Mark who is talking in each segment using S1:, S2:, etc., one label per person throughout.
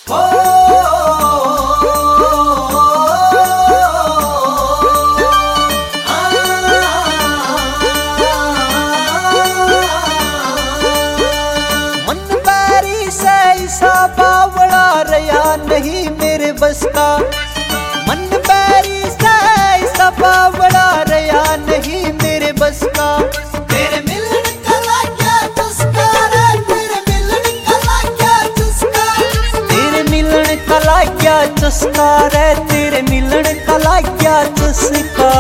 S1: नहीं मेरे बस का मन बैरी से बावड़ा रया नहीं मेरे बस का।
S2: तेरे मिलन का क्या चस्का रे, तेरे मिलन का क्या चस्का,
S1: तेरे मिलन का क्या चस्का रे, तेरे मिलन का क्या चस्का।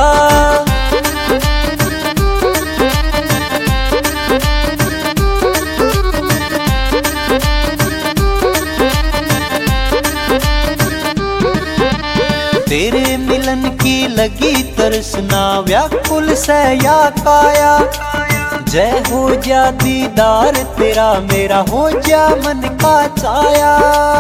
S1: तेरे मिलन की लगी तरसना व्याकुल से या काया। जय हो जा दीदार तेरा मेरा हो जा मन का छाया।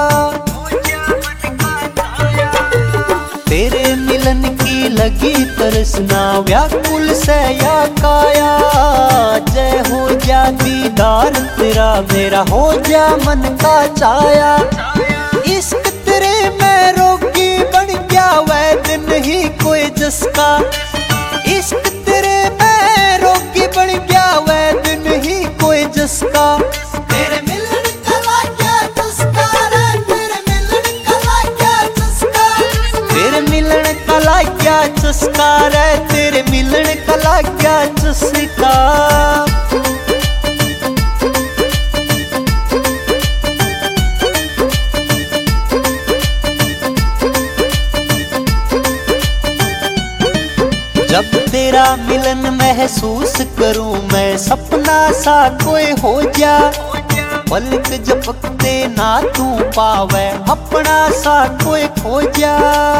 S1: तेरे मिलन की लगी तरसना व्याकुल से या काया। जय हो जा दीदार तेरा मेरा हो जा मन का छाया। इश्क तेरे में रोगी बन गया वैद नहीं कोई जिसका। इश्क तेरे में रोगी बन गया वैद नहीं कोई जिसका।
S2: तेरे मिलन का क्या चस्का रे, तेरे मिलन का क्या चस्का,
S1: तेरे मिलन का क्या चस्का रे, तेरे मिलन का क्या चस्का। जब तेरा मिलन महसूस करूं मैं सपना सा कोई हो जा। पलक झपकते ना तू पावे अपना सा कोई खो जा।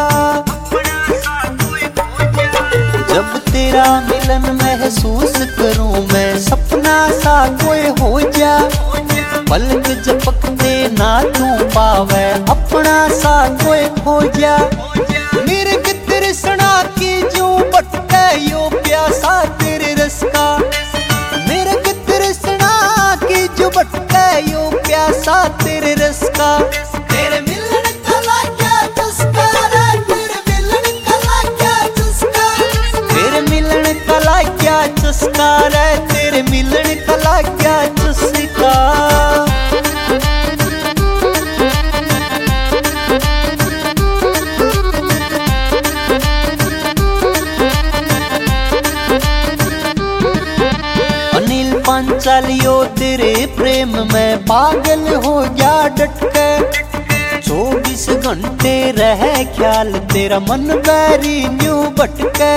S1: जब तेरा मिलन महसूस करूं मैं सपना सा कोई हो जा। पलक झपकते ना तू पावे अपना सा कोई खो जा। मेरे तृष्णा की जो भटके यो प्यासा तेरे रस का। मेरे तृष्णा की जो भटके यो प्यासा तेरे रस का।
S2: तेरे मिलन का क्या चस्का रे, तेरे मिलन का क्या चस्का,
S1: तेरे मिलन का क्या चस्का रे, तेरे मिलन का क्या चस्का। पांचालियो तेरे प्रेम में पागल हो गया डटके। 24 घंटे रह ख्याल तेरा मन बैरी न्यू भटके।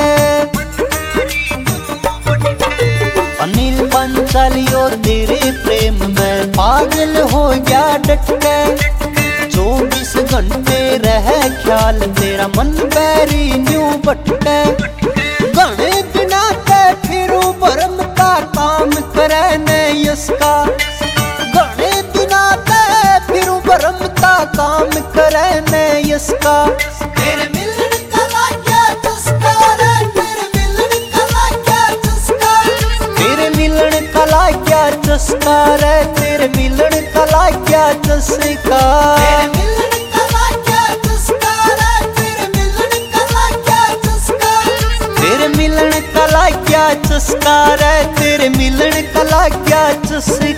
S1: अनिल पांचालियो तेरे प्रेम में पागल हो गया डटके। 24 घंटे रह ख्याल तेरा मन बैरी न्यू भटके। घने दिना ते फिरू भरम का काम करे ने यसका। घने दिना ते फिरू भरम का काम करे ने यसका।
S2: तेरे मिलन का क्या चस्का रे, तेरे मिलन का क्या चस्का,
S1: तेरे मिलन का क्या चस्का रे, तेरे मिलन का क्या चस्का।
S2: तेरे मिलन का क्या चस्का रे, तेरे मिलन का क्या चस्का,
S1: तेरे मिलन का क्या चस्का रे, तेरे मिलन का क्या चस्का।